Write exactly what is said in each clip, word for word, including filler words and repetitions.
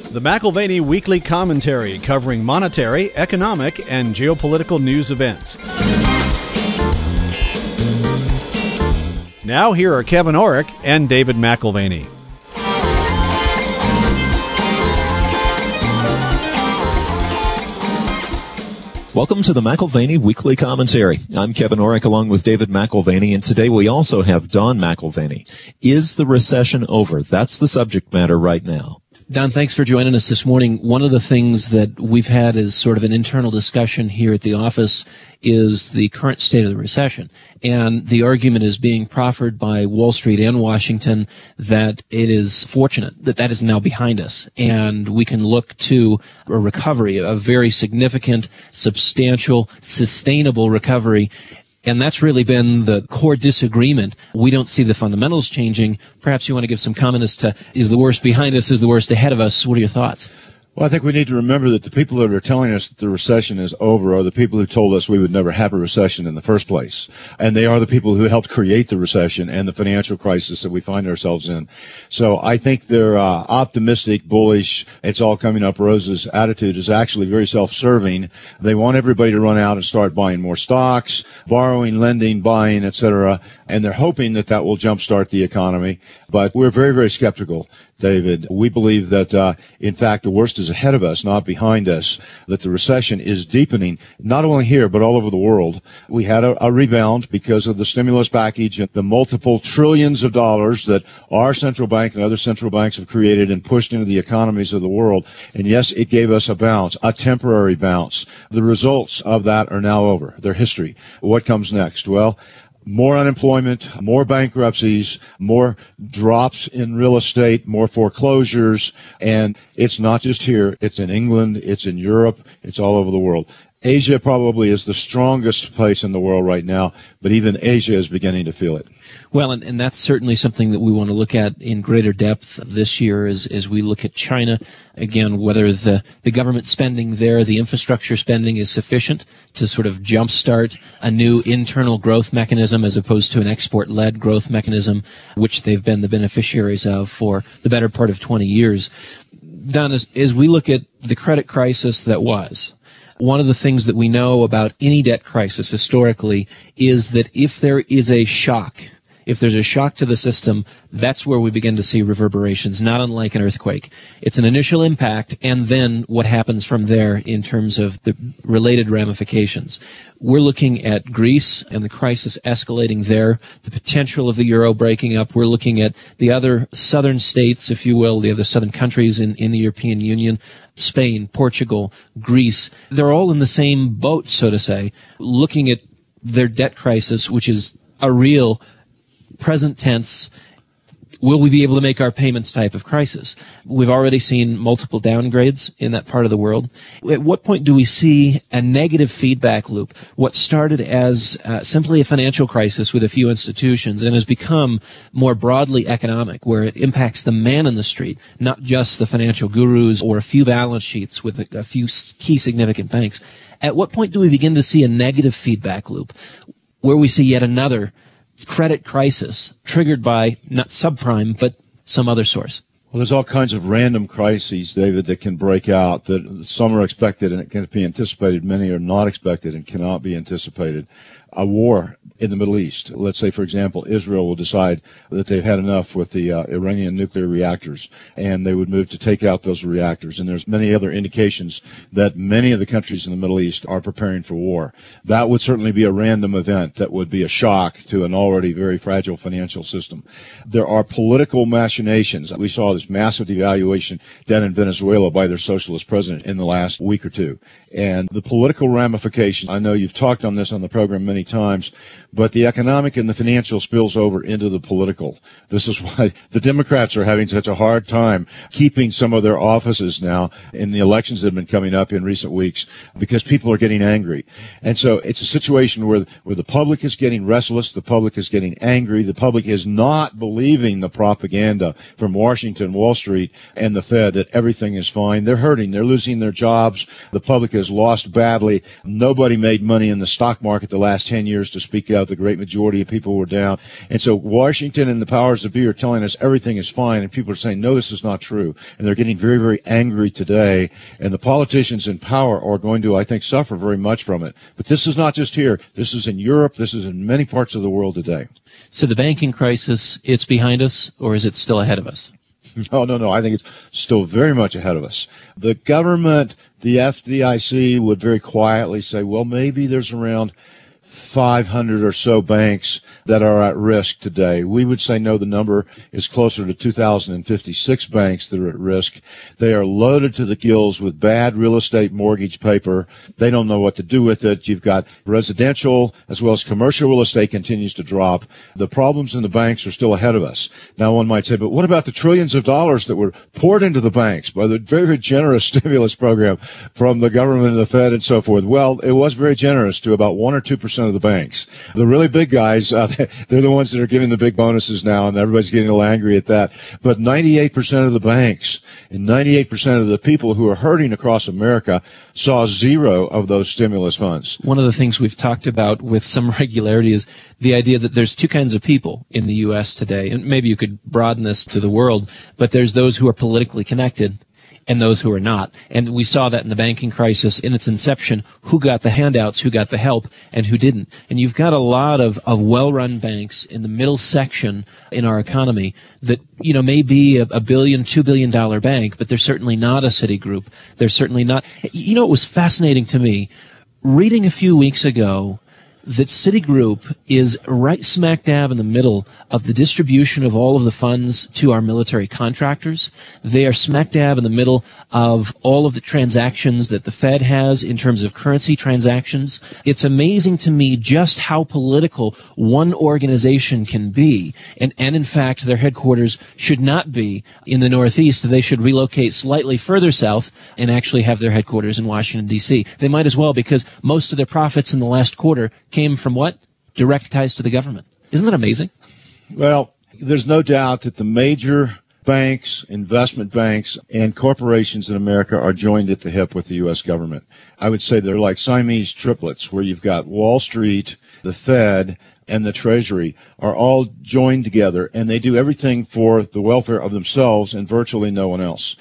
The McAlvany Weekly Commentary, covering monetary, economic, and geopolitical news events. Now here are Kevin Orrick and David McAlvany. Welcome to the McAlvany Weekly Commentary. I'm Kevin Orrick along with David McAlvany, and today we also have Don McAlvany. Is the recession over? That's the subject matter right now. Don, thanks for joining us this morning. One of the things that we've had as sort of an internal discussion here at the office is the current state of the recession. And the argument is being proffered by Wall Street and Washington that it is fortunate that that is now behind us. And we can look to a recovery, a very significant, substantial, sustainable recovery. And that's really been the core disagreement. We don't see the fundamentals changing. Perhaps you want to give some comment as to, is the worst behind us, is the worst ahead of us? What are your thoughts? Well, I think we need to remember that the people that are telling us that the recession is over are the people who told us we would never have a recession in the first place. And they are the people who helped create the recession and the financial crisis that we find ourselves in. So I think their uh, optimistic, bullish, it's all coming up roses attitude is actually very self-serving. They want everybody to run out and start buying more stocks, borrowing, lending, buying, et cetera. And they're hoping that that will jumpstart the economy. But we're very, very skeptical, David. We believe that, uh, in fact, the worst is ahead of us, not behind us, that the recession is deepening, not only here, but all over the world. We had a, a rebound because of the stimulus package and the multiple trillions of dollars that our central bank and other central banks have created and pushed into the economies of the world. And yes, it gave us a bounce, a temporary bounce. The results of that are now over. They're history. What comes next? Well, more unemployment, more bankruptcies, more drops in real estate, more foreclosures. And it's not just here. It's in England. It's in Europe. It's all over the world. Asia probably is the strongest place in the world right now, but even Asia is beginning to feel it. Well, and, and that's certainly something that we want to look at in greater depth this year as, as we look at China. Again, whether the, the government spending there, the infrastructure spending is sufficient to sort of jumpstart a new internal growth mechanism as opposed to an export-led growth mechanism, which they've been the beneficiaries of for the better part of twenty years. Don, as, as we look at the credit crisis that was, one of the things that we know about any debt crisis historically is that if there is a shock, if there's a shock to the system, that's where we begin to see reverberations, not unlike an earthquake. It's an initial impact, and then what happens from there in terms of the related ramifications. We're looking at Greece and the crisis escalating there, the potential of the euro breaking up. We're looking at the other southern states, if you will, the other southern countries in, in the European Union, Spain, Portugal, Greece. They're all in the same boat, so to say, looking at their debt crisis, which is a real present tense, will we be able to make our payments type of crisis. We've already seen multiple downgrades in that part of the world. At what point do we see a negative feedback loop? What started as uh, simply a financial crisis with a few institutions and has become more broadly economic, where it impacts the man in the street, not just the financial gurus or a few balance sheets with a, a few key significant banks. At what point do we begin to see a negative feedback loop where we see yet another credit crisis triggered by not subprime, but some other source? Well, there's all kinds of random crises, David, that can break out. That some are expected and it can be anticipated. Many are not expected and cannot be anticipated. A war in the Middle East. Let's say, for example, Israel will decide that they've had enough with the uh, Iranian nuclear reactors, and they would move to take out those reactors. And there's many other indications that many of the countries in the Middle East are preparing for war. That would certainly be a random event that would be a shock to an already very fragile financial system. There are political machinations. We saw this massive devaluation done in Venezuela by their socialist president in the last week or two. And the political ramifications, I know you've talked on this on the program many times, but the economic and the financial spills over into the political. This is why the Democrats are having such a hard time keeping some of their offices now in the elections that have been coming up in recent weeks, because people are getting angry. And so it's a situation where, where the public is getting restless, the public is getting angry, the public is not believing the propaganda from Washington, Wall Street, and the Fed that everything is fine. They're hurting. They're losing their jobs. The public has lost badly. Nobody made money in the stock market the last ten years to speak of. uh, the great majority of people were down. And so Washington and the powers that be are telling us everything is fine, and people are saying, no, this is not true. And they're getting very, very angry today. And the politicians in power are going to, I think, suffer very much from it. But this is not just here. This is in Europe. This is in many parts of the world today. So the banking crisis, it's behind us, or is it still ahead of us? No, no, no. I think it's still very much ahead of us. The government, the F D I C, would very quietly say, well, maybe there's around five hundred or so banks that are at risk today. We would say no, the number is closer to two thousand fifty-six banks that are at risk. They are loaded to the gills with bad real estate mortgage paper. They don't know what to do with it. You've got residential as well as commercial real estate continues to drop. The problems in the banks are still ahead of us. Now one might say, but what about the trillions of dollars that were poured into the banks by the very, very generous stimulus program from the government and the Fed and so forth? Well, it was very generous to about one or two percent of the banks. The really big guys, uh, they're the ones that are giving the big bonuses now, and everybody's getting a little angry at that. But ninety-eight percent of the banks and ninety-eight percent of the people who are hurting across America saw zero of those stimulus funds. One of the things we've talked about with some regularity is the idea that there's two kinds of people in the U S today, and maybe you could broaden this to the world, but there's those who are politically connected and those who are not. And we saw that in the banking crisis in its inception, who got the handouts, who got the help, and who didn't. And you've got a lot of, of well-run banks in the middle section in our economy that, you know, may be a, a billion, two billion dollar bank, but they're certainly not a Citigroup. They're certainly not. You know, it was fascinating to me reading a few weeks ago that Citigroup is right smack dab in the middle of the distribution of all of the funds to our military contractors. They are smack dab in the middle of all of the transactions that the Fed has in terms of currency transactions. It's amazing to me just how political one organization can be. And, and in fact, their headquarters should not be in the Northeast. They should relocate slightly further south and actually have their headquarters in Washington, D C. They might as well, because most of their profits in the last quarter came from what? Direct ties to the government. Isn't that amazing? Well, there's no doubt that the major banks, investment banks, and corporations in America are joined at the hip with the U S government. I would say they're like Siamese triplets, where you've got Wall Street, the Fed, and the Treasury are all joined together, and they do everything for the welfare of themselves and virtually no one else.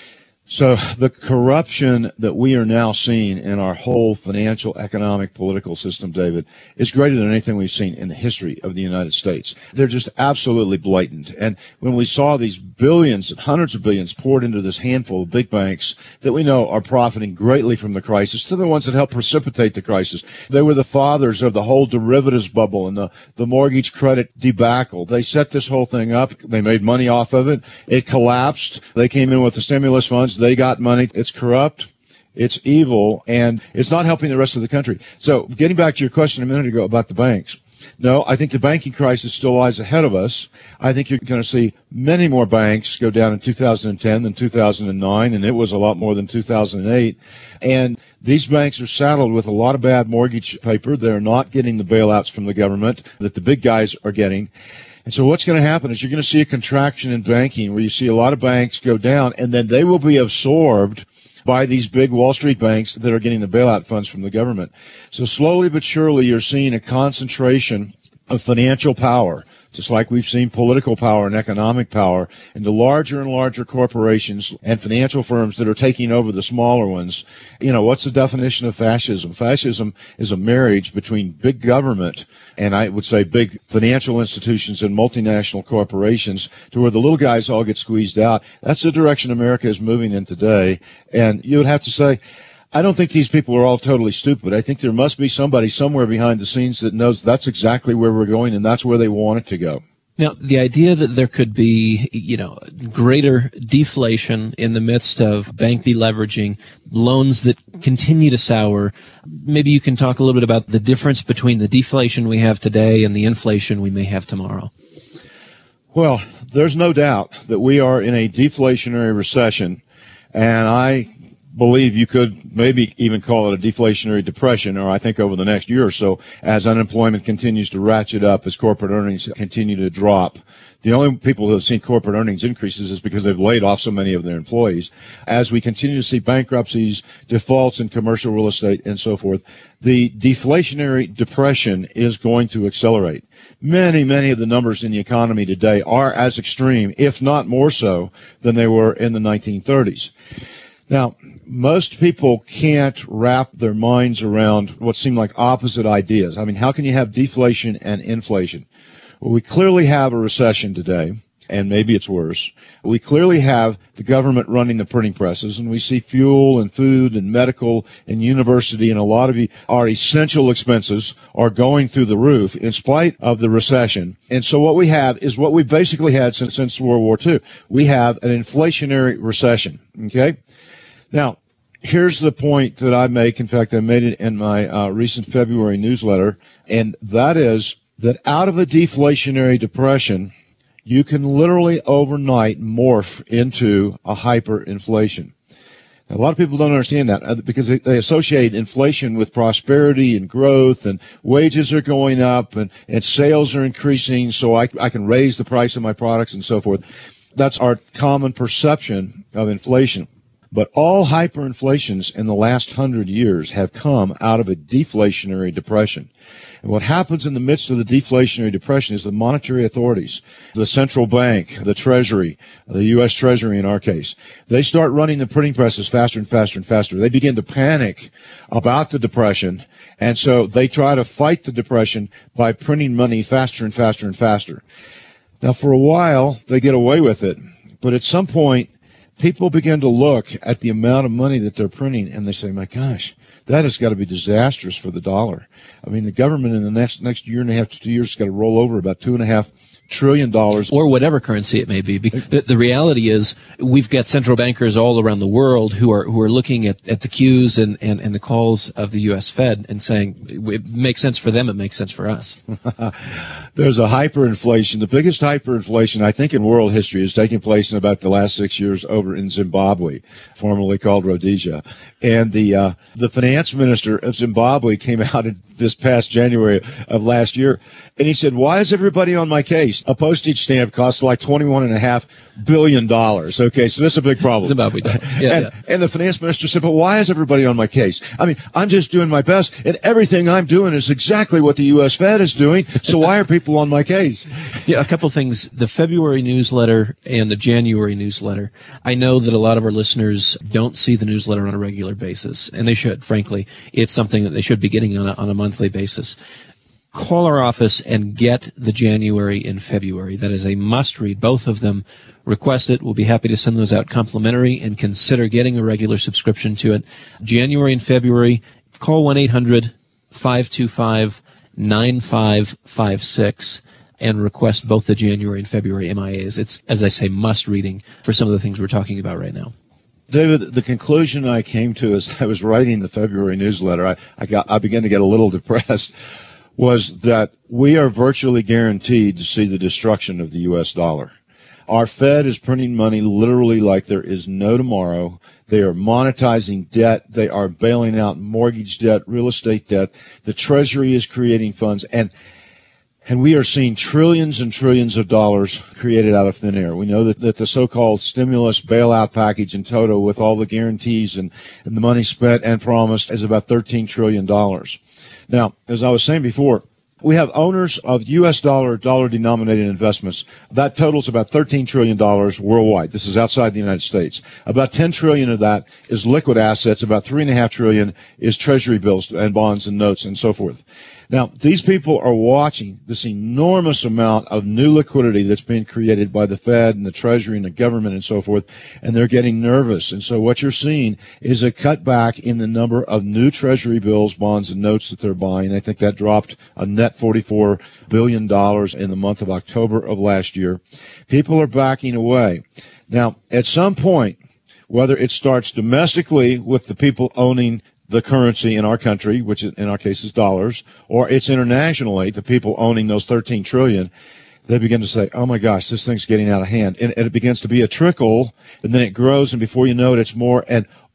So the corruption that we are now seeing in our whole financial, economic, political system, David, is greater than anything we've seen in the history of the United States. They're just absolutely blatant. And when we saw these billions and hundreds of billions poured into this handful of big banks that we know are profiting greatly from the crisis, to the ones that helped precipitate the crisis, they were the fathers of the whole derivatives bubble and the, the mortgage credit debacle. They set this whole thing up. They made money off of it. It collapsed. They came in with the stimulus funds. They got money. It's corrupt. It's evil. And it's not helping the rest of the country. So getting back to your question a minute ago about the banks. No, I think the banking crisis still lies ahead of us. I think you're going to see many more banks go down in two thousand ten than two thousand nine, and it was a lot more than two thousand eight. And these banks are saddled with a lot of bad mortgage paper. They're not getting the bailouts from the government that the big guys are getting. And so what's going to happen is you're going to see a contraction in banking where you see a lot of banks go down, and then they will be absorbed by these big Wall Street banks that are getting the bailout funds from the government. So slowly but surely you're seeing a concentration of financial power, just like we've seen political power and economic power, into larger and larger corporations and financial firms that are taking over the smaller ones. You know, what's the definition of fascism? Fascism is a marriage between big government and I would say big financial institutions and multinational corporations to where the little guys all get squeezed out. That's the direction America is moving in today. And you would have to say, I don't think these people are all totally stupid. I think there must be somebody somewhere behind the scenes that knows that's exactly where we're going and that's where they want it to go. Now, the idea that there could be, you know, greater deflation in the midst of bank deleveraging, loans that continue to sour, maybe you can talk a little bit about the difference between the deflation we have today and the inflation we may have tomorrow. Well, there's no doubt that we are in a deflationary recession, and I believe you could maybe even call it a deflationary depression, or I think over the next year or so, as unemployment continues to ratchet up, as corporate earnings continue to drop. The only people who have seen corporate earnings increases is because they've laid off so many of their employees. As we continue to see bankruptcies, defaults in commercial real estate, and so forth, the deflationary depression is going to accelerate. Many, many of the numbers in the economy today are as extreme, if not more so, than they were in the nineteen thirties. Now, most people can't wrap their minds around what seem like opposite ideas. I mean, how can you have deflation and inflation? Well, we clearly have a recession today, and maybe it's worse. We clearly have the government running the printing presses, and we see fuel and food and medical and university and a lot of our essential expenses are going through the roof in spite of the recession. And so what we have is what we basically had since, since World War Two. We have an inflationary recession, okay? Now, here's the point that I make. In fact, I made it in my uh, recent February newsletter, and that is that out of a deflationary depression, you can literally overnight morph into a hyperinflation. Now, a lot of people don't understand that because they, they associate inflation with prosperity and growth, and wages are going up, and, and sales are increasing, so I, I can raise the price of my products and so forth. That's our common perception of inflation. But all hyperinflations in the last hundred years have come out of a deflationary depression. And what happens in the midst of the deflationary depression is the monetary authorities, the central bank, the Treasury, the U S Treasury in our case, they start running the printing presses faster and faster and faster. They begin to panic about the depression, and so they try to fight the depression by printing money faster and faster and faster. Now, for a while, they get away with it, but at some point, people begin to look at the amount of money that they're printing, and they say, my gosh, that has got to be disastrous for the dollar. I mean, the government in the next next year and a half to two years has got to roll over about two and a half trillion dollars. Or whatever currency it may be. The, the reality is we've got central bankers all around the world who are who are looking at, at the cues and, and, and the calls of the U S Fed and saying it makes sense for them, it makes sense for us. There's a hyperinflation. The biggest hyperinflation, I think, in world history is taking place in about the last six years over in Zimbabwe, formerly called Rhodesia. And the uh, the finance minister of Zimbabwe came out in this past January of last year, and he said, why is everybody on my case? A postage stamp costs like twenty-one and a half billion dollars. Okay, so that's a big problem. Zimbabwe dollars. Yeah, and, yeah. and the finance minister said, but why is everybody on my case? I mean, I'm just doing my best, and everything I'm doing is exactly what the U S Fed is doing, so why are people on my case? Yeah, a couple things. The February newsletter and the January newsletter. I know that a lot of our listeners don't see the newsletter on a regular basis, and they should, frankly. It's something that they should be getting on a, on a monthly basis. Call our office and get the January and February. That is a must-read, both of them. Request it. We'll be happy to send those out complimentary, and consider getting a regular subscription to it. January and February, call one eight hundred five two five nine five five six and request both the January and February M I As. It's, as I say, must-reading for some of the things we're talking about right now. David, the conclusion I came to as I was writing the February newsletter, I, I got, I began to get a little depressed, was that we are virtually guaranteed to see the destruction of the U S dollar. Our Fed is printing money literally like there is no tomorrow. They are monetizing debt. They are bailing out mortgage debt, real estate debt. The Treasury is creating funds, and And we are seeing trillions and trillions of dollars created out of thin air. We know that, that the so-called stimulus bailout package in toto, with all the guarantees and, and the money spent and promised, is about thirteen trillion dollars. Now, as I was saying before, we have owners of U S dollar, dollar-denominated investments. That totals about thirteen trillion dollars worldwide. This is outside the United States. About ten trillion dollars of that is liquid assets. About three point five trillion dollars is Treasury bills and bonds and notes and so forth. Now, these people are watching this enormous amount of new liquidity that's being created by the Fed and the Treasury and the government and so forth, and they're getting nervous. And so what you're seeing is a cutback in the number of new Treasury bills, bonds, and notes that they're buying. I think that dropped a net forty-four billion dollars in the month of October of last year. People are backing away. Now, at some point, whether it starts domestically with the people owning the currency in our country, which in our case is dollars, or it's internationally, the people owning those thirteen trillion, they begin to say, oh my gosh, this thing's getting out of hand. And, and it begins to be a trickle, and then it grows, and before you know it, it's more. And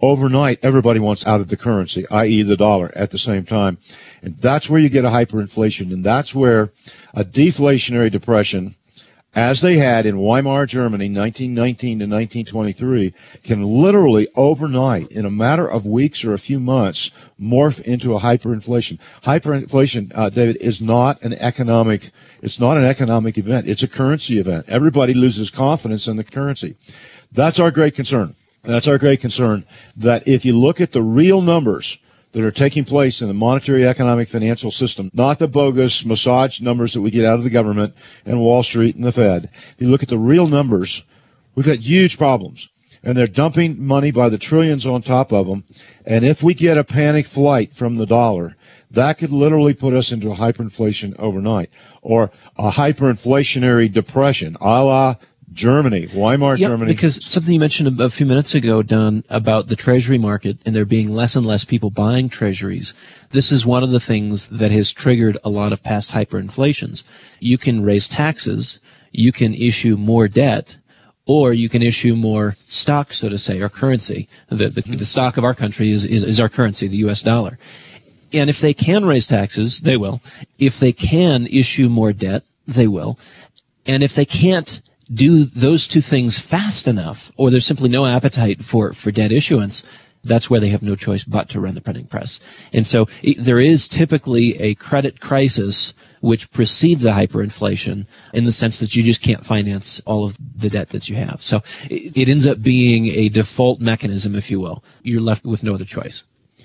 overnight, everybody wants out of the currency, that is the dollar, at the same time. And that's where you get a hyperinflation. And that's where a deflationary depression, as they had in Weimar Germany, nineteen nineteen to nineteen twenty-three, can literally overnight, in a matter of weeks or a few months, morph into a hyperinflation. Hyperinflation, uh, David, is not an economic, it's not an economic event. It's a currency event. Everybody loses confidence in the currency. That's our great concern. That's our great concern, that if you look at the real numbers that are taking place in the monetary, economic, financial system, not the bogus massage numbers that we get out of the government and Wall Street and the Fed. If you look at the real numbers, we've got huge problems. And they're dumping money by the trillions on top of them. And if we get a panic flight from the dollar, that could literally put us into a hyperinflation overnight, or a hyperinflationary depression, a la Germany, Weimar yep, Germany. Because something you mentioned a few minutes ago, Don, about the treasury market and there being less and less people buying treasuries. This is one of the things that has triggered a lot of past hyperinflations. You can raise taxes, you can issue more debt, or you can issue more stock, so to say, or currency. The, the, the stock of our country is, is, is our currency, the U S dollar. And if they can raise taxes, they will. If they can issue more debt, they will. And if they can't do those two things fast enough, or there's simply no appetite for, for debt issuance, that's where they have no choice but to run the printing press. And so it, there is typically a credit crisis which precedes a hyperinflation, in the sense that you just can't finance all of the debt that you have. So it, it ends up being a default mechanism, if you will. You're left with no other choice.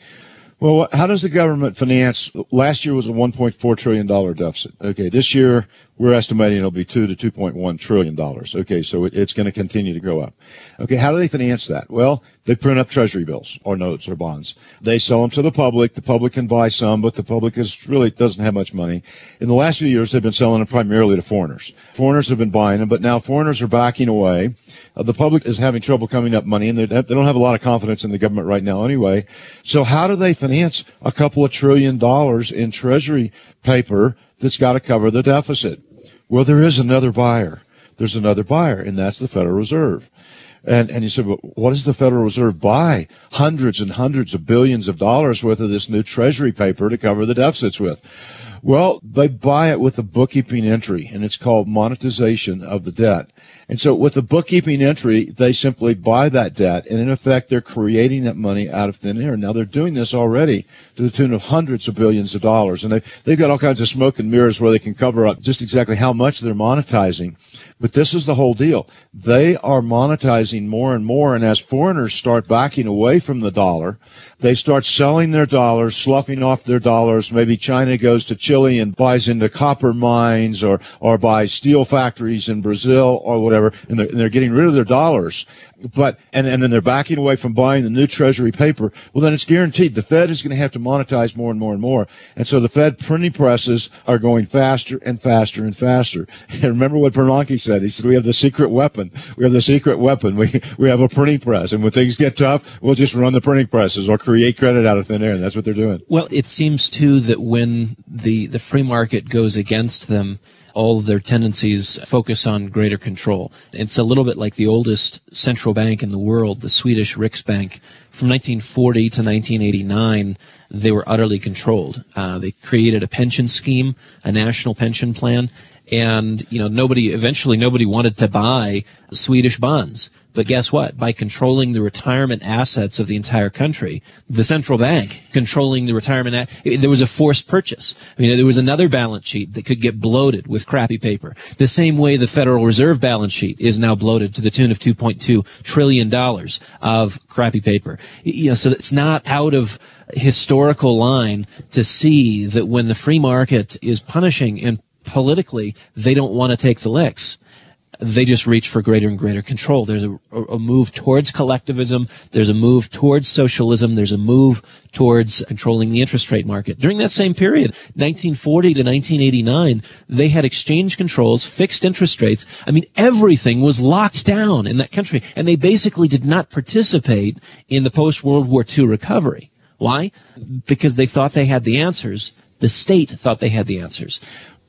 Well, how does the government finance? Last year was a one point four trillion dollars deficit. Okay, this year we're estimating it'll be two to two point one trillion dollars. Okay, so it's going to continue to go up. Okay, how do they finance that? Well, they print up treasury bills or notes or bonds. They sell them to the public. The public can buy some, but the public is really doesn't have much money. In the last few years, they've been selling them primarily to foreigners. Foreigners have been buying them, but now foreigners are backing away. Uh, the public is having trouble coming up money, and they don't have a lot of confidence in the government right now anyway. So how do they finance a couple of trillion dollars in treasury paper that's got to cover the deficit? Well, there is another buyer. There's another buyer, and that's the Federal Reserve. And, and you said, well, what does the Federal Reserve buy? Hundreds and hundreds of billions of dollars worth of this new treasury paper to cover the deficits with. Well, they buy it with a bookkeeping entry, and it's called monetization of the debt. And so with the bookkeeping entry, they simply buy that debt, and in effect, they're creating that money out of thin air. Now, they're doing this already to the tune of hundreds of billions of dollars, and they've, they've got all kinds of smoke and mirrors where they can cover up just exactly how much they're monetizing. But this is the whole deal. They are monetizing more and more, and as foreigners start backing away from the dollar, they start selling their dollars, sloughing off their dollars. Maybe China goes to Chile and buys into copper mines, or, or buys steel factories in Brazil or whatever, and they're, and they're getting rid of their dollars. But, and, and then they're backing away from buying the new treasury paper. Well, then it's guaranteed the Fed is going to have to monetize more and more and more. And so the Fed printing presses are going faster and faster and faster. And remember what Bernanke said. He said, we have the secret weapon. We have the secret weapon. We, we have a printing press. And when things get tough, we'll just run the printing presses or create credit out of thin air. And that's what they're doing. Well, it seems too that when the, the free market goes against them, all of their tendencies focus on greater control. It's a little bit like the oldest central bank in the world, the Swedish Riksbank. From nineteen forty to nineteen eighty-nine, they were utterly controlled. Uh, they created a pension scheme, a national pension plan, and, you know, nobody, eventually nobody wanted to buy Swedish bonds. But guess what? By controlling the retirement assets of the entire country, the central bank controlling the retirement, a- there was a forced purchase. I mean, there was another balance sheet that could get bloated with crappy paper. The same way the Federal Reserve balance sheet is now bloated to the tune of two point two trillion dollars of crappy paper. You know, so it's not out of historical line to see that when the free market is punishing, and politically they don't want to take the licks, they just reach for greater and greater control. There's a, a move towards collectivism. There's a move towards socialism. There's a move towards controlling the interest rate market. During that same period, nineteen forty to nineteen eighty-nine, they had exchange controls, fixed interest rates. I mean, everything was locked down in that country, and they basically did not participate in the post-World War Two recovery. Why? Because they thought they had the answers. The state thought they had the answers.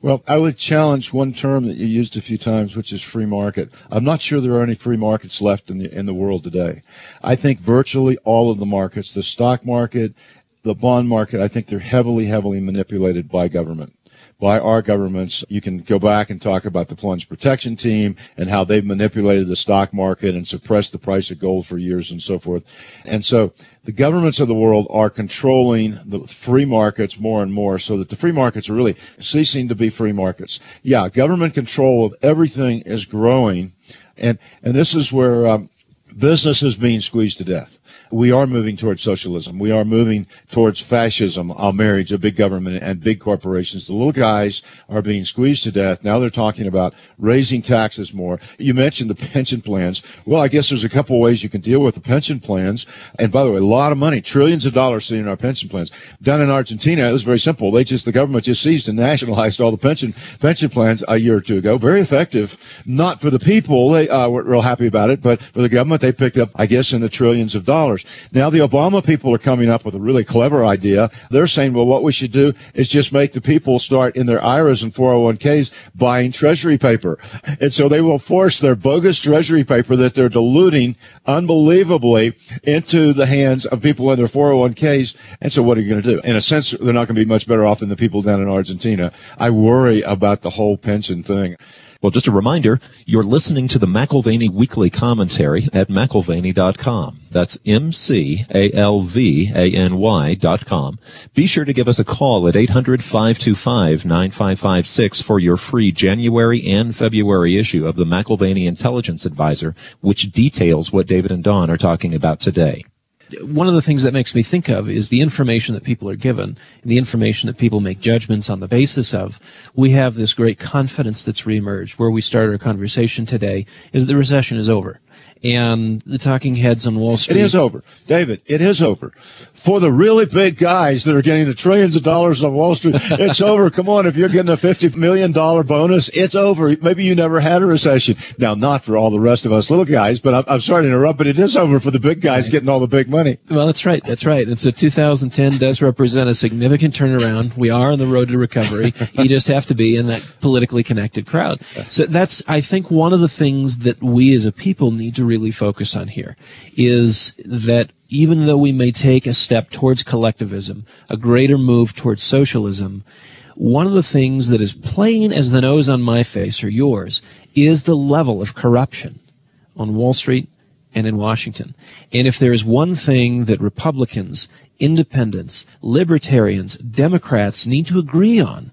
Well, I would challenge one term that you used a few times, which is free market. I'm not sure there are any free markets left in the in the world today. I think virtually all of the markets, the stock market, the bond market, I think they're heavily, heavily manipulated by government. By our governments. You can go back and talk about the plunge protection team and how they've manipulated the stock market and suppressed the price of gold for years and so forth. And so the governments of the world are controlling the free markets more and more, so that the free markets are really ceasing to be free markets. Yeah, government control of everything is growing, and, and this is where um, business is being squeezed to death. We are moving towards socialism. We are moving towards fascism, a marriage of big government and big corporations. The little guys are being squeezed to death. Now they're talking about raising taxes more. You mentioned the pension plans. Well, I guess there's a couple of ways you can deal with the pension plans. And by the way, a lot of money, trillions of dollars sitting in our pension plans. Down in Argentina, it was very simple. They just, the government just seized and nationalized all the pension, pension plans a year or two ago. Very effective. Not for the people. They uh, were real happy about it, but for the government, they picked up, I guess, in the trillions of dollars. Now the Obama people are coming up with a really clever idea. They're saying, well, what we should do is just make the people start in their I R As and four oh one k's buying treasury paper. And so they will force their bogus treasury paper that they're diluting unbelievably into the hands of people in their four oh one k's. And so what are you going to do? In a sense, they're not going to be much better off than the people down in Argentina. I worry about the whole pension thing. Well, just a reminder, you're listening to the McAlvany Weekly Commentary at McAlvany dot com. That's M C A L V A N Y dot com. Be sure to give us a call at eight hundred, five two five, nine five five six for your free January and February issue of the McAlvany Intelligence Advisor, which details what David and Dawn are talking about today. One of the things that makes me think of is the information that people are given, and the information that people make judgments on the basis of. We have this great confidence that's reemerged. Where we started our conversation today is that the recession is over. And the talking heads on Wall Street. It is over. David, it is over. For the really big guys that are getting the trillions of dollars on Wall Street, it's over. Come on, if you're getting a fifty million dollars bonus, it's over. Maybe you never had a recession. Now, not for all the rest of us little guys, but I'm, I'm sorry to interrupt, but it is over for the big guys getting all the big money. Well, that's right. That's right. And so two thousand ten does represent a significant turnaround. We are on the road to recovery. You just have to be in that politically connected crowd. So that's, I think, one of the things that we as a people need to really focus on here is that even though we may take a step towards collectivism, a greater move towards socialism, one of the things that is plain as the nose on my face or yours is the level of corruption on Wall Street and in Washington. And if there is one thing that Republicans, independents, libertarians, Democrats need to agree on,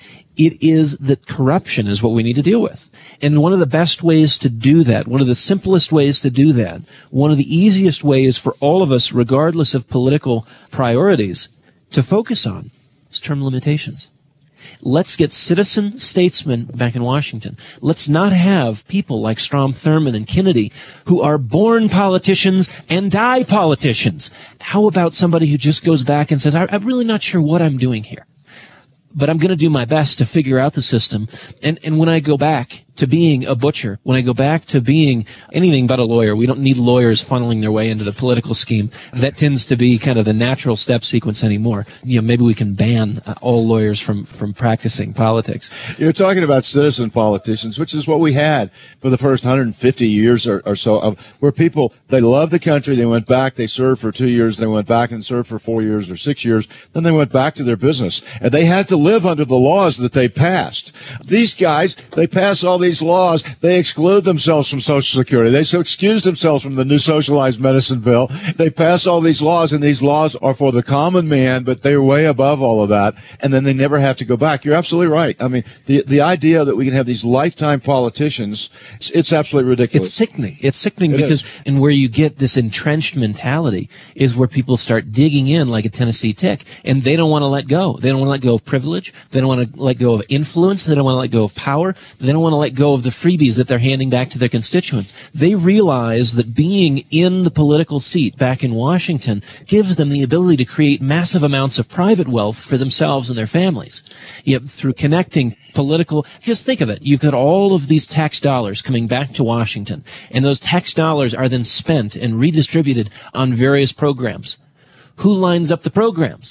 it is that corruption is what we need to deal with. And one of the best ways to do that, one of the simplest ways to do that, one of the easiest ways for all of us, regardless of political priorities, to focus on is term limitations. Let's get citizen statesmen back in Washington. Let's not have people like Strom Thurmond and Kennedy who are born politicians and die politicians. How about somebody who just goes back and says, I'm really not sure what I'm doing here, but I'm going to do my best to figure out the system. And, and when I go back to being a butcher, when I go back to being anything but a lawyer, we don't need lawyers funneling their way into the political scheme. That tends to be kind of the natural step sequence anymore. You know, maybe we can ban uh, all lawyers from, from practicing politics. You're talking about citizen politicians, which is what we had for the first one hundred fifty years or, or so, of where people, they loved the country, they went back, they served for two years, they went back and served for four years or six years, then they went back to their business. And they had to live under the laws that they passed. These guys, they pass all these laws, they exclude themselves from Social Security. They so excuse themselves from the new socialized medicine bill. They pass all these laws, and these laws are for the common man, but they're way above all of that, and then they never have to go back. You're absolutely right. I mean, the the idea that we can have these lifetime politicians, it's, it's absolutely ridiculous. It's sickening. It's sickening it because, is. and where you get this entrenched mentality is where people start digging in like a Tennessee tick, and they don't want to let go. They don't want to let go of privilege. They don't want to let go of influence. They don't want to let go of power. They don't want to let go of the freebies that they're handing back to their constituents. They realize that being in the political seat back in Washington gives them the ability to create massive amounts of private wealth for themselves and their families. Yet through connecting political, just think of it. You've got all of these tax dollars coming back to Washington, and those tax dollars are then spent and redistributed on various programs. Who lines up the programs?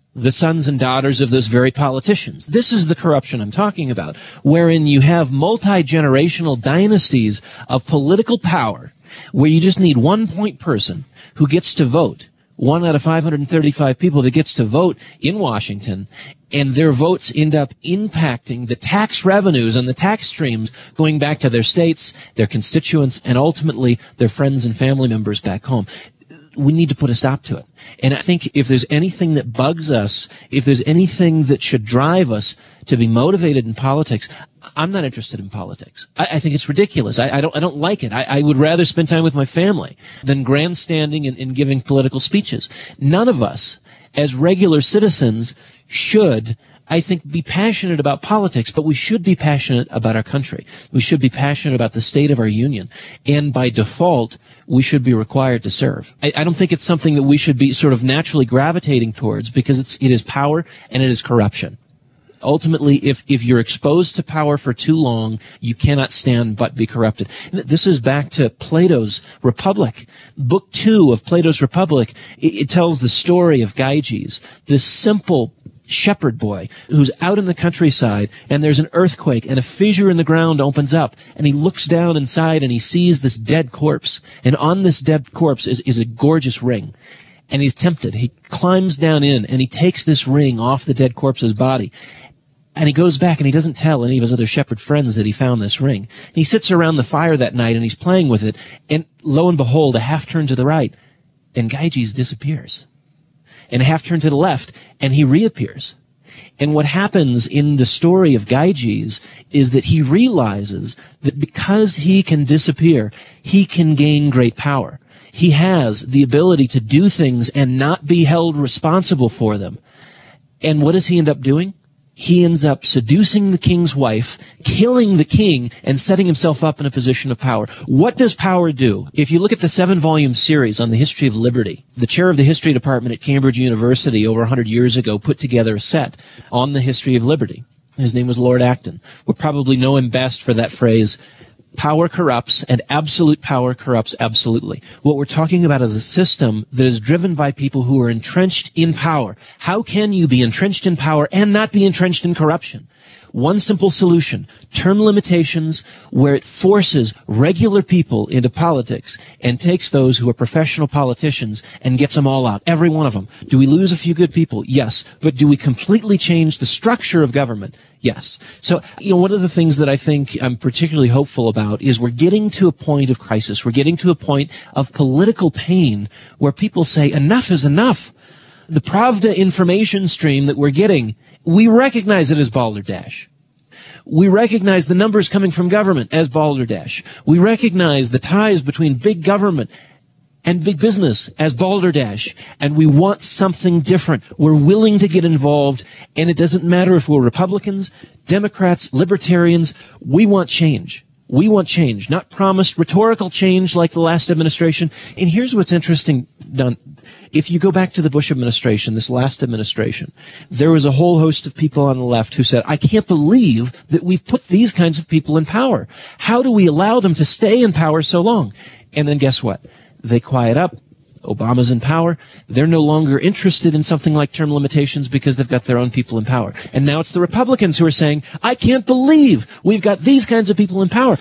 the sons and daughters of those very politicians. This is the corruption I'm talking about, wherein you have multi-generational dynasties of political power where you just need one point person who gets to vote, one out of five hundred thirty-five people that gets to vote in Washington, and their votes end up impacting the tax revenues and the tax streams going back to their states, their constituents, and ultimately their friends and family members back home. We need to put a stop to it. And I think if there's anything that bugs us, if there's anything that should drive us to be motivated in politics, I'm not interested in politics. I, I think it's ridiculous. I, I don't. I don't like it. I, I would rather spend time with my family than grandstanding and, and giving political speeches. None of us, as regular citizens, should, I think, be passionate about politics, but we should be passionate about our country. We should be passionate about the state of our union. And by default, we should be required to serve. I, I don't think it's something that we should be sort of naturally gravitating towards, because it's, it is power and it is corruption. Ultimately, if, if you're exposed to power for too long, you cannot stand but be corrupted. This is back to Plato's Republic. Book two of Plato's Republic, it, it tells the story of Gyges, this simple shepherd boy who's out in the countryside, and there's an earthquake and a fissure in the ground opens up, and he looks down inside and he sees this dead corpse, and on this dead corpse is, is a gorgeous ring. And he's tempted. He climbs down in and he takes this ring off the dead corpse's body. And he goes back and he doesn't tell any of his other shepherd friends that he found this ring. And he sits around the fire that night and he's playing with it, and lo and behold, a half turn to the right, and Gyges disappears. And a half turn to the left, and he reappears. And what happens in the story of Gyges is that he realizes that because he can disappear, he can gain great power. He has the ability to do things and not be held responsible for them. And what does he end up doing? He ends up seducing the king's wife, killing the king, and setting himself up in a position of power. What does power do? If you look at the seven-volume series on the history of liberty, the chair of the history department at Cambridge University over one hundred years ago put together a set on the history of liberty. His name was Lord Acton. We'll probably know him best for that phrase, power corrupts and absolute power corrupts absolutely. What we're talking about is a system that is driven by people who are entrenched in power. How can you be entrenched in power and not be entrenched in corruption? One simple solution, term limitations, where it forces regular people into politics and takes those who are professional politicians and gets them all out, every one of them. Do we lose a few good people? Yes. But do we completely change the structure of government? Yes. So, you know, one of the things that I think I'm particularly hopeful about is we're getting to a point of crisis. We're getting to a point of political pain where people say enough is enough. The Pravda information stream that we're getting, we recognize it as balderdash. We recognize the numbers coming from government as balderdash. We recognize the ties between big government and big business as balderdash. And we want something different. We're willing to get involved. And it doesn't matter if we're Republicans, Democrats, Libertarians. We want change. We want change, not promised rhetorical change like the last administration. And here's what's interesting, Don. If you go back to the Bush administration, this last administration, there was a whole host of people on the left who said, I can't believe that we've put these kinds of people in power. How do we allow them to stay in power so long? And then guess what? They quiet up. Obama's in power. They're no longer interested in something like term limitations because they've got their own people in power. And now it's the Republicans who are saying, I can't believe we've got these kinds of people in power.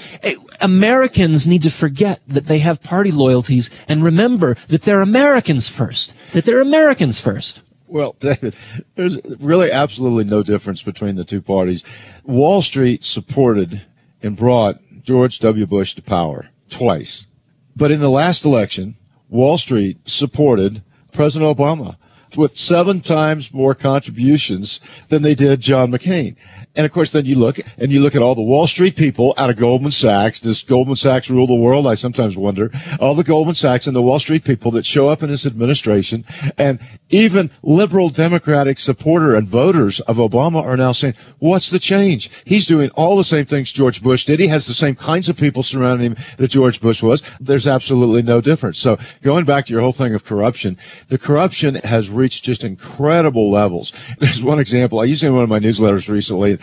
Americans need to forget that they have party loyalties and remember that they're Americans first. That they're Americans first. Well, David, there's really absolutely no difference between the two parties. Wall Street supported and brought George W. Bush to power twice. But in the last election, Wall Street supported President Obama with seven times more contributions than they did John McCain. And of course, then you look and you look at all the Wall Street people out of Goldman Sachs. Does Goldman Sachs rule the world? I sometimes wonder. All the Goldman Sachs and the Wall Street people that show up in his administration, and even liberal Democratic supporter and voters of Obama are now saying, what's the change? He's doing all the same things George Bush did. He has the same kinds of people surrounding him that George Bush was. There's absolutely no difference. So going back to your whole thing of corruption, the corruption has reached just incredible levels. There's one example. I used it in one of my newsletters recently.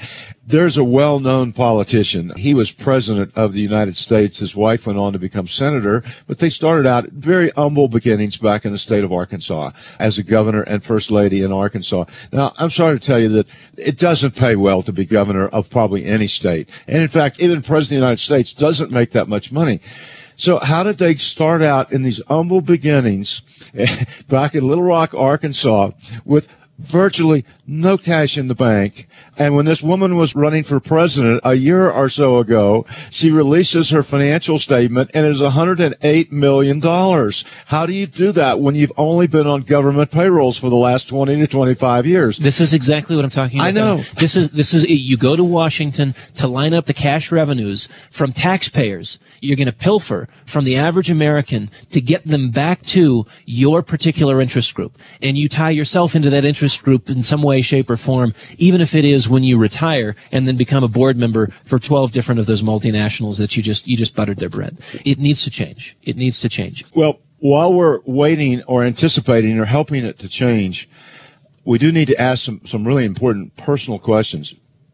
There's a well-known politician. He was president of the United States. His wife went on to become senator, but they started out very humble beginnings back in the state of Arkansas as a governor and first lady in Arkansas. Now, I'm sorry to tell you that it doesn't pay well to be governor of probably any state. And in fact, even president of the United States doesn't make that much money. So how did they start out in these humble beginnings back in Little Rock, Arkansas, with virtually no cash in the bank? And when this woman was running for president a year or so ago, she releases her financial statement, and it is one hundred eight million dollars. How do you do that when you've only been on government payrolls for the last twenty to twenty-five years? This is exactly what I'm talking about. I know. This is, this is, you go to Washington to line up the cash revenues from taxpayers. You're going to pilfer from the average American to get them back to your particular interest group. And you tie yourself into that interest group in some way, shape, or form, even if it is when you retire and then become a board member for twelve different of those multinationals that you just, you just buttered their bread. It needs to change. It needs to change. Well, while we're waiting or anticipating or helping it to change, we do need to ask some, some really important personal questions.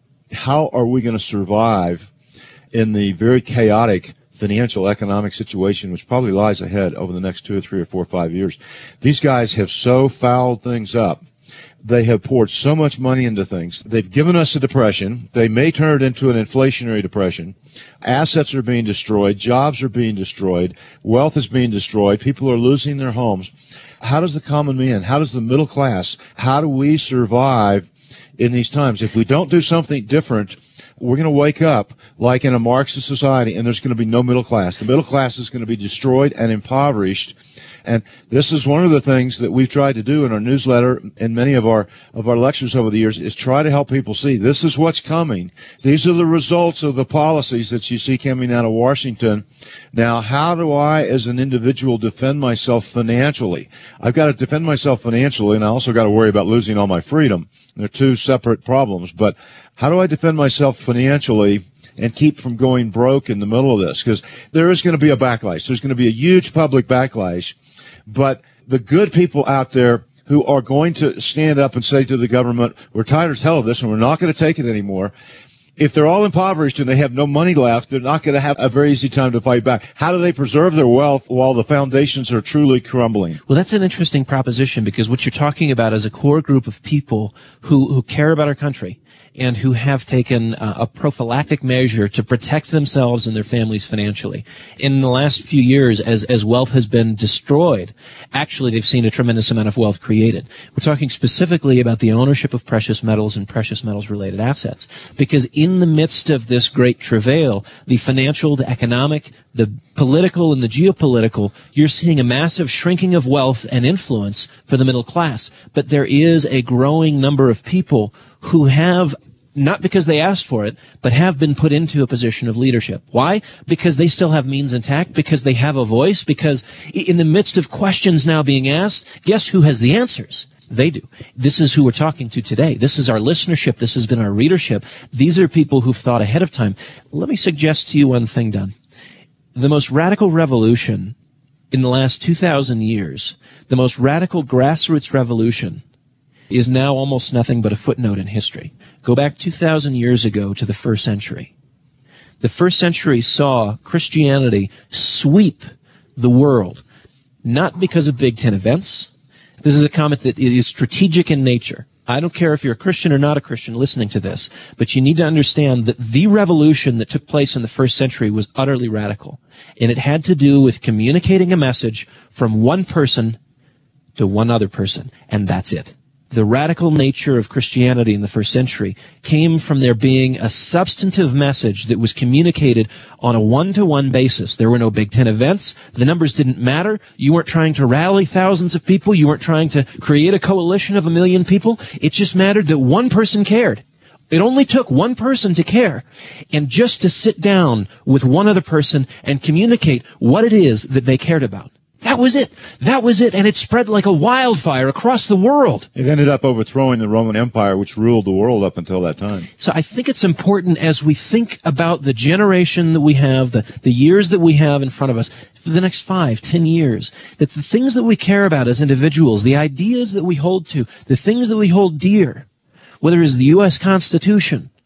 How are we going to survive in the very chaotic financial economic situation which probably lies ahead over the next two or three or four or five years? These guys have so fouled things up. They have poured so much money into things. They've given us a depression. They may turn it into an inflationary depression. Assets are being destroyed. Jobs are being destroyed. Wealth is being destroyed. People are losing their homes. How does the common man, how does the middle class, how do we survive in these times? If we don't do something different, we're going to wake up like in a Marxist society, and there's going to be no middle class. The middle class is going to be destroyed and impoverished. And this is one of the things that we've tried to do in our newsletter and many of our of our lectures over the years, is try to help people see this is what's coming. These are the results of the policies that you see coming out of Washington. Now, how do I, as an individual, defend myself financially? I've got to defend myself financially, and I also got to worry about losing all my freedom. They're two separate problems. But how do I defend myself financially and keep from going broke in the middle of this? Because there is going to be a backlash. There's going to be a huge public backlash. But the good people out there who are going to stand up and say to the government, we're tired as hell of this and we're not going to take it anymore. If they're all impoverished and they have no money left, they're not going to have a very easy time to fight back. How do they preserve their wealth while the foundations are truly crumbling? Well, that's an interesting proposition, because what you're talking about is a core group of people who, who care about our country and who have taken uh, a prophylactic measure to protect themselves and their families financially. In the last few years, as as wealth has been destroyed, actually they've seen a tremendous amount of wealth created. We're talking specifically about the ownership of precious metals and precious metals-related assets, because in the midst of this great travail, the financial, the economic, the political, and the geopolitical, you're seeing a massive shrinking of wealth and influence for the middle class. But there is a growing number of people who have, not because they asked for it, but have been put into a position of leadership. Why? Because they still have means intact, because they have a voice, because in the midst of questions now being asked, guess who has the answers? They do. This is who we're talking to today. This is our listenership. This has been our readership. These are people who've thought ahead of time. Let me suggest to you one thing, Don. The most radical revolution in the last two thousand years, the most radical grassroots revolution, is now almost nothing but a footnote in history. Go back two thousand years ago to the first century. The first century saw Christianity sweep the world, not because of Big Ten events. This is a comment that is strategic in nature. I don't care if you're a Christian or not a Christian listening to this, but you need to understand that the revolution that took place in the first century was utterly radical. And it had to do with communicating a message from one person to one other person. And that's it. The radical nature of Christianity in the first century came from there being a substantive message that was communicated on a one-to-one basis. There were no Big Ten events. The numbers didn't matter. You weren't trying to rally thousands of people. You weren't trying to create a coalition of a million people. It just mattered that one person cared. It only took one person to care, and just to sit down with one other person and communicate what it is that they cared about. That was it. That was it. And it spread like a wildfire across the world. It ended up overthrowing the Roman Empire, which ruled the world up until that time. So I think it's important, as we think about the generation that we have, the, the years that we have in front of us, for the next five, ten years, that the things that we care about as individuals, the ideas that we hold to, the things that we hold dear, whether it's the U S Constitution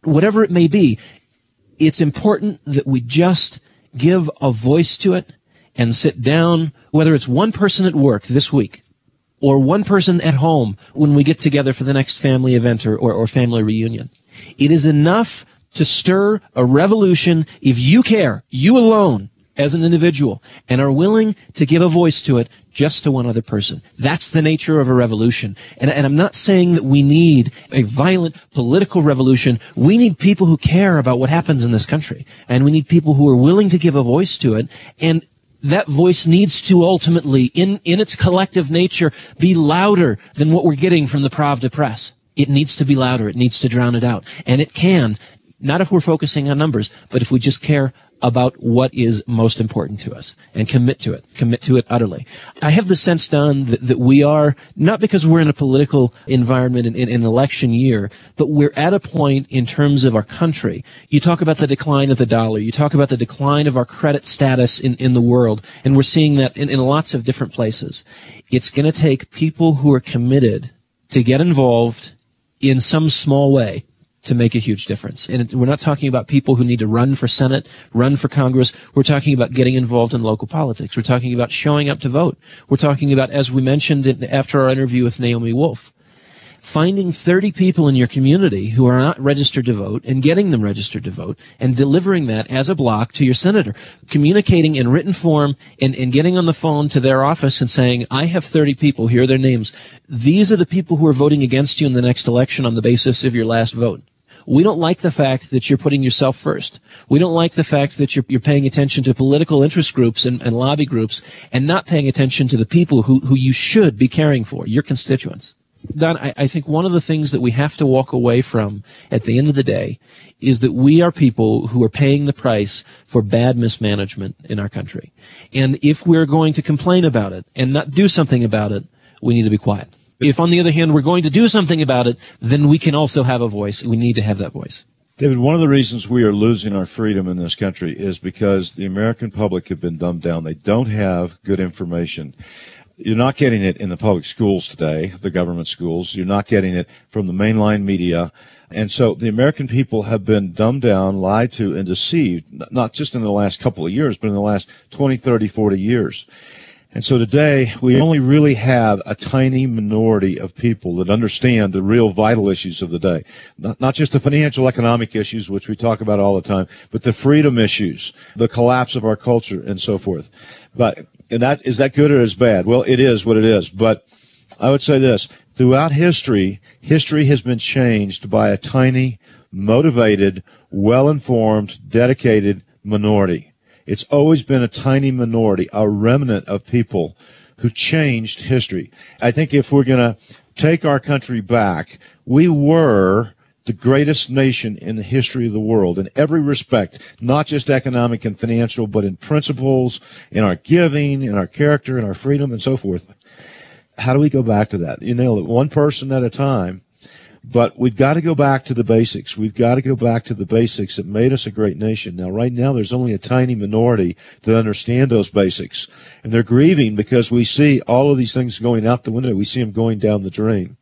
whatever it may be, it's important that we just give a voice to it and sit down, whether it's one person at work this week or one person at home when we get together for the next family event or, or, or family reunion. It is enough to stir a revolution if you care, you alone, as an individual, and are willing to give a voice to it just to one other person. That's the nature of a revolution. And, and I'm not saying that we need a violent political revolution. We need people who care about what happens in this country. And we need people who are willing to give a voice to it. And that voice needs to ultimately, in, in its collective nature, be louder than what we're getting from the Pravda press. It needs to be louder. It needs to drown it out. And it can, not if we're focusing on numbers, but if we just care about what is most important to us and commit to it, commit to it utterly. I have the sense, Don, that, that we are, not because we're in a political environment in, in an election year, but we're at a point in terms of our country. You talk about the decline of the dollar. You talk about the decline of our credit status in, in the world, and we're seeing that in, in lots of different places. It's going to take people who are committed to get involved in some small way to make a huge difference. And we're not talking about people who need to run for Senate, run for Congress. We're talking about getting involved in local politics. We're talking about showing up to vote. We're talking about, as we mentioned after our interview with Naomi Wolf, finding thirty people in your community who are not registered to vote and getting them registered to vote and delivering that as a block to your senator, communicating in written form and, and getting on the phone to their office and saying, I have thirty people, here are their names. These are the people who are voting against you in the next election on the basis of your last vote. We don't like the fact that you're putting yourself first. We don't like the fact that you're, you're paying attention to political interest groups and, and lobby groups and not paying attention to the people who, who you should be caring for, your constituents. Don, I, I think one of the things that we have to walk away from at the end of the day is that we are people who are paying the price for bad mismanagement in our country. And if we're going to complain about it and not do something about it, we need to be quiet. If, on the other hand, we're going to do something about it, then we can also have a voice. We need to have that voice. David, one of the reasons we are losing our freedom in this country is because the American public have been dumbed down. They don't have good information. You're not getting it in the public schools today, the government schools. You're not getting it from the mainline media. And so the American people have been dumbed down, lied to, and deceived, not just in the last couple of years, but in the last twenty, thirty, forty years. And so today, we only really have a tiny minority of people that understand the real vital issues of the day. Not, not just the financial, economic issues, which we talk about all the time, but the freedom issues, the collapse of our culture, and so forth. But and that, is that good or is bad? Well, it is what it is. But I would say this. Throughout history, history has been changed by a tiny, motivated, well-informed, dedicated minority. It's always been a tiny minority, a remnant of people who changed history. I think if we're going to take our country back, we were the greatest nation in the history of the world in every respect, not just economic and financial, but in principles, in our giving, in our character, in our freedom, and so forth. How do we go back to that? You nail it, one person at a time. But we've got to go back to the basics. We've got to go back to the basics that made us a great nation. Now, right now, there's only a tiny minority that understand those basics. And they're grieving because we see all of these things going out the window. We see them going down the drain.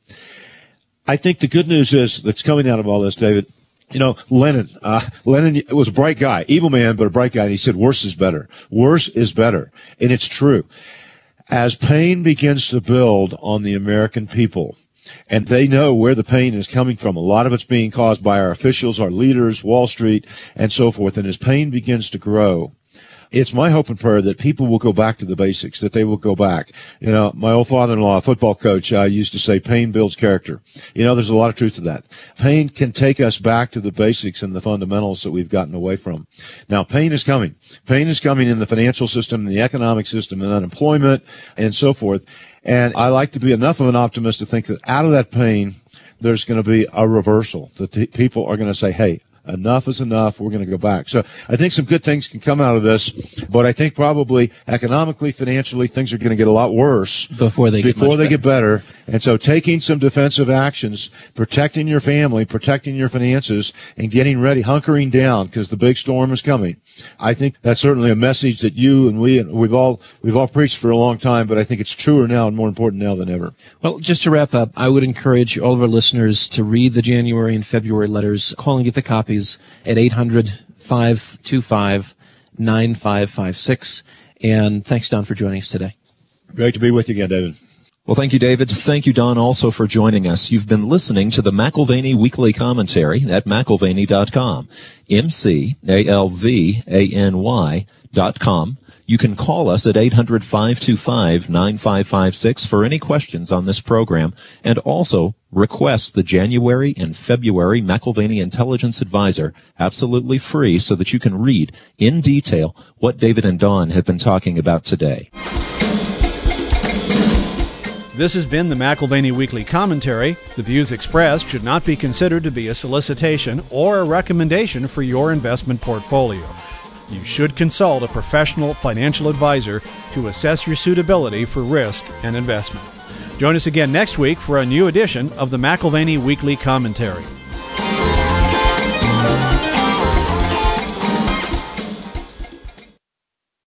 I think the good news is that's coming out of all this, David. You know, Lenin, uh, Lenin was a bright guy, evil man, but a bright guy. And he said, worse is better. Worse is better. And it's true. As pain begins to build on the American people, and they know where the pain is coming from. A lot of it's being caused by our officials, our leaders, Wall Street, and so forth. And as pain begins to grow, it's my hope and prayer that people will go back to the basics, that they will go back. You know, my old father-in-law, a football coach, uh, used to say pain builds character. You know, there's a lot of truth to that. Pain can take us back to the basics and the fundamentals that we've gotten away from. Now, pain is coming. Pain is coming in the financial system, in the economic system, in unemployment, and so forth. And I like to be enough of an optimist to think that out of that pain, there's going to be a reversal, that the people are going to say, hey, enough is enough. We're going to go back. So I think some good things can come out of this, but I think probably economically, financially, things are going to get a lot worse before they get, before they better. get better. And so taking some defensive actions, protecting your family, protecting your finances, and getting ready, hunkering down because the big storm is coming. I think that's certainly a message that you and we, and we've all, we've all preached for a long time, but I think it's truer now and more important now than ever. Well, just to wrap up, I would encourage all of our listeners to read the January and February letters. Call and get the copies at eight hundred, five two five, nine five five six. And thanks, Don, for joining us today. Great to be with you again, David. Well, thank you, David. Thank you, Don, also for joining us. You've been listening to the McAlvany Weekly Commentary at McAlvany dot com, M C A L V A N Y dot com. You can call us at eight hundred, five two five, nine five five six for any questions on this program, and also request the January and February McAlvany Intelligence Advisor absolutely free so that you can read in detail what David and Don have been talking about today. This has been the McAlvany Weekly Commentary. The views expressed should not be considered to be a solicitation or a recommendation for your investment portfolio. You should consult a professional financial advisor to assess your suitability for risk and investment. Join us again next week for a new edition of the McAlvany Weekly Commentary.